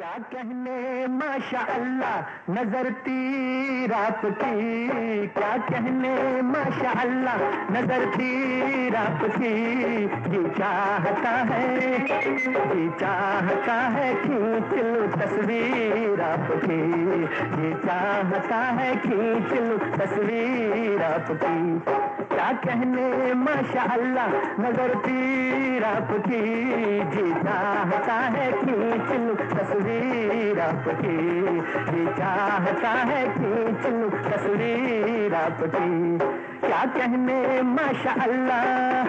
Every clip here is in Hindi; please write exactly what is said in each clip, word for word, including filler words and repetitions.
क्या कहने माशा अल्लाह नजर तीर आपकी, क्या कहने माशा अल्लाह नजर तीर आपकी। जी चाहता है, जी चाहता है खींच लूं तस्वीर आपकी, जी चाहता है खींच लूं तस्वीर आपकी। क्या कहने माशा अल्लाह नजर तीर आपकी, जी चाहता है खींच लूं तस्वीर आपकी, जी चाहता है खींच लूं तस्वीर आपकी। क्या कहने माशा अल्लाह।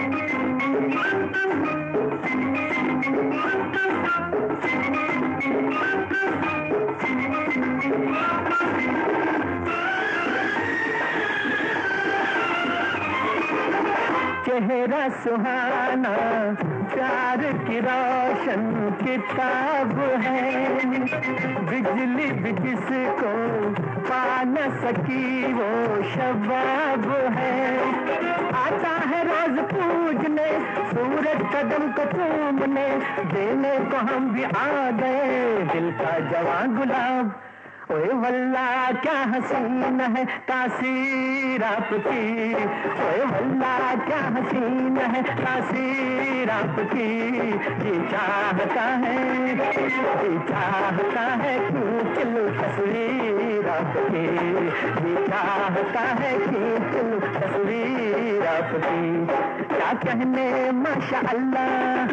चेहरा सुहाना प्यार की रोशन किताब है, बिजली भी जिसको पा न सकी वो शबाब है। आता है रोज पूजने सूरज कदम को चूमने, देने को हम भी आ गए दिल का जवां गुलाब। ओए वल्ला क्या हसीन है तासीर आपकी, ओए वल्ला क्या हसीन है तासीर आपकी। जी चाहता है, जी चाहता है खींच लूं तस्वीर आपकी, जी चाहता है खींच लूं तस्वीर आपकी। क्या कहने माशा अल्लाह।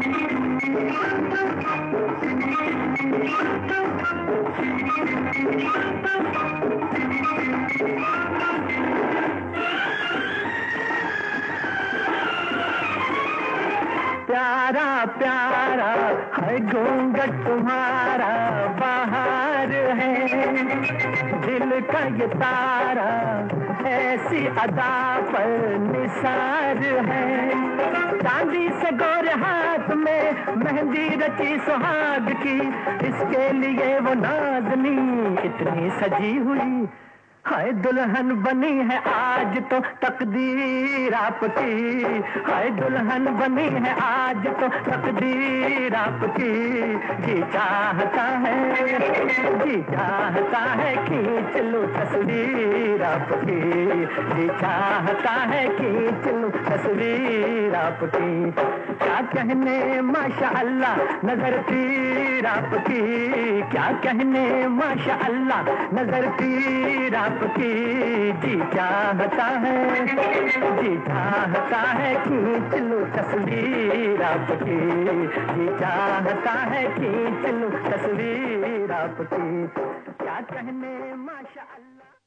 प्यारा प्यारा है घूंघट तुम्हारा बाहर है, दिल का ये तारा ऐसी अदा पर निसार है। चांदी से गोरे हाथ में मेहंदी रची सुहाग की, इसके लिए वो नाज़नी इतनी सजी हुई। हाय दुल्हन बनी है आज तो तकदीर आपकी, हाय दुल्हन बनी है आज तो तकदीर आपकी। जी चाहता है, जी चाहता है खींच लूं तस्वीर आपकी, जी चाहता है खींच लूं तस्वीर आपकी। क्या कहने माशा अल्लाह नजर तीर आपकी, क्या कहने माशा अल्लाह नजर तीर आपकी। जी चाहता है, जी चाहता है खींच लूं तस्वीर आपकी, जी चाहता है खींच लूं तस्वीर आपकी। क्या कहने माशा अल्लाह।